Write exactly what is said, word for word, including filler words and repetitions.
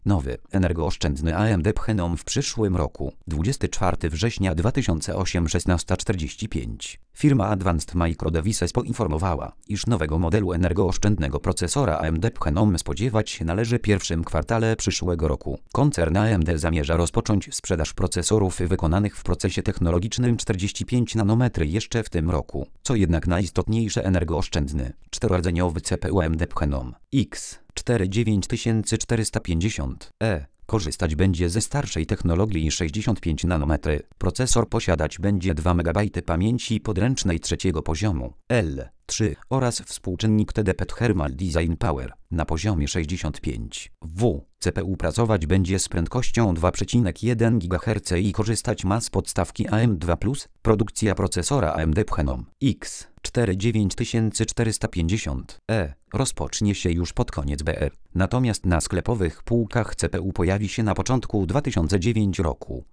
Nowy, energooszczędny A M D Phenom w przyszłym roku. dwudziestego czwartego września dwa tysiące ósmego szesnasta czterdzieści pięć. Firma Advanced Micro Devices poinformowała, iż nowego modelu energooszczędnego procesora A M D Phenom spodziewać się należy w pierwszym kwartale przyszłego roku. Koncern A M D zamierza rozpocząć sprzedaż procesorów wykonanych w procesie technologicznym czterdzieści pięć nanometrów jeszcze w tym roku. Co jednak najistotniejsze, energooszczędny, czterorodzeniowy C P U A M D Phenom X cztery dziewięć czterysta pięćdziesiąt E korzystać będzie ze starszej technologii sześćdziesiąt pięć nanometrów. Procesor posiadać będzie dwa megabajty pamięci podręcznej trzeciego poziomu L trzy oraz współczynnik T D P Thermal Design Power na poziomie sześćdziesiąt pięć W. C P U pracować będzie z prędkością dwa przecinek jeden gigaherca i korzystać ma z podstawki A M D dwa plus. Produkcja procesora A M D Phenom X cztery dziewięć czterysta pięćdziesiąt E rozpocznie się już pod koniec B R, natomiast na sklepowych półkach C P U pojawi się na początku dwa tysiące dziewiątego roku.